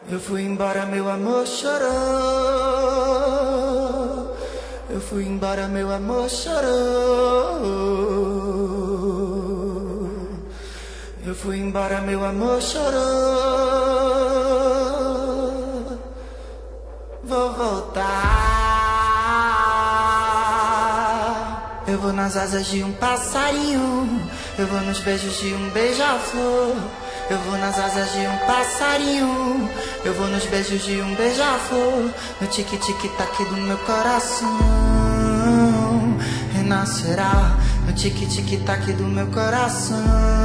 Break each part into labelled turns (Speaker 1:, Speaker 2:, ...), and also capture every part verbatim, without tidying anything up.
Speaker 1: Eu fui embora, meu amor chorou. Eu fui embora, meu amor chorou. Eu fui embora, meu amor chorou. Vou voltar. Eu vou nas asas de um passarinho. Eu vou nos beijos de um beija-flor. Eu vou nas asas de um passarinho. Eu vou nos beijos de um beija-flor. No tique-tique-tac do meu coração renascerá. No tique-tique-tac do meu coração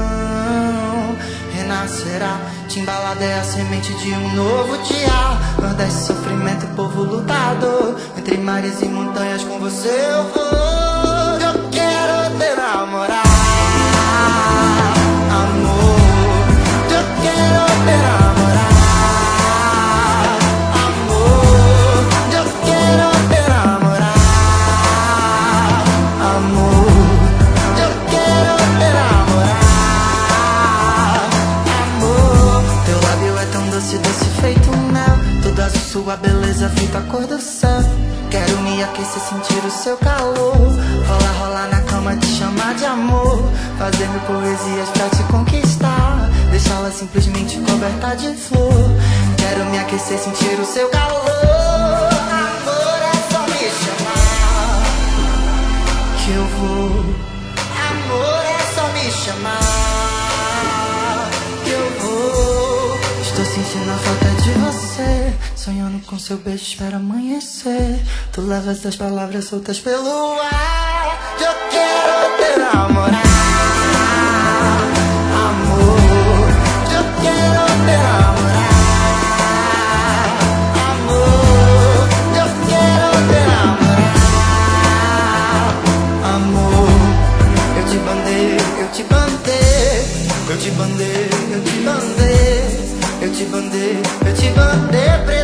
Speaker 1: renascerá. Timbalada é a semente de um novo dia. Nordeste, sofrimento, povo lutador. Entre mares e montanhas com você eu vou. Eu quero te namorar, amor. Eu quero te namorar, amor. Eu quero te namorar, amor. Eu quero te namorar, amor. Teu lábio é tão doce, doce feito um mel. Toda a sua beleza feita a cor do céu. Quero me aquecer, sentir o seu calor. Rolar, rolar na cama, te chamar de amor. Fazer mil poesias pra te conquistar. Deixá-la simplesmente coberta de flor. Quero me aquecer, sentir o seu calor. Amor, é só me chamar que eu vou. Amor, é só me chamar que eu vou. Estou sentindo a falta de você. Sonhando com seu beijo, espero amanhecer. Tu levas as palavras soltas pelo ar. Eu quero te namorar, amor. Eu quero te namorar, amor. Eu quero te namorar, amor. Eu te bandei, eu te bandei. Eu te bandei, eu te bandei. Eu te bandei, eu te bandei.